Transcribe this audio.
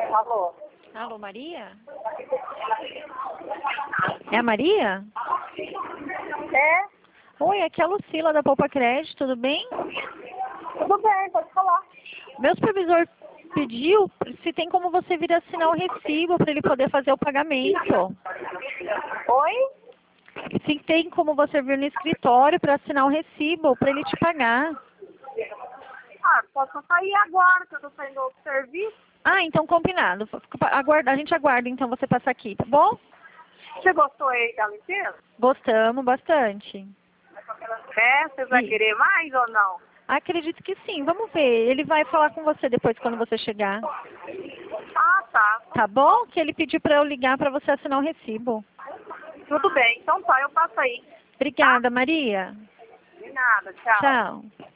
Alô? Alô, Maria? É a Maria? É? Oi, aqui é a Lucila da Poupa Crédito, tudo bem? Tudo bem, pode falar. Meu supervisor pediu se tem como você vir assinar o recibo para ele poder fazer o pagamento. Oi? Se tem como você vir no escritório para assinar o recibo para ele te pagar. Ah, posso sair agora, que eu tô saindo do serviço. Ah, então combinado. A gente aguarda então você passar aqui, tá bom? Você gostou aí da licença? Gostamos bastante. É? Você vai Sim. querer mais ou não? Acredito que sim. Vamos ver. Ele vai falar com você depois quando você chegar. Ah, tá. Tá bom? Que ele pediu para eu ligar para você assinar o recibo. Tudo bem, então tá, eu passo aí. Obrigada, Maria. De nada, tchau. Tchau.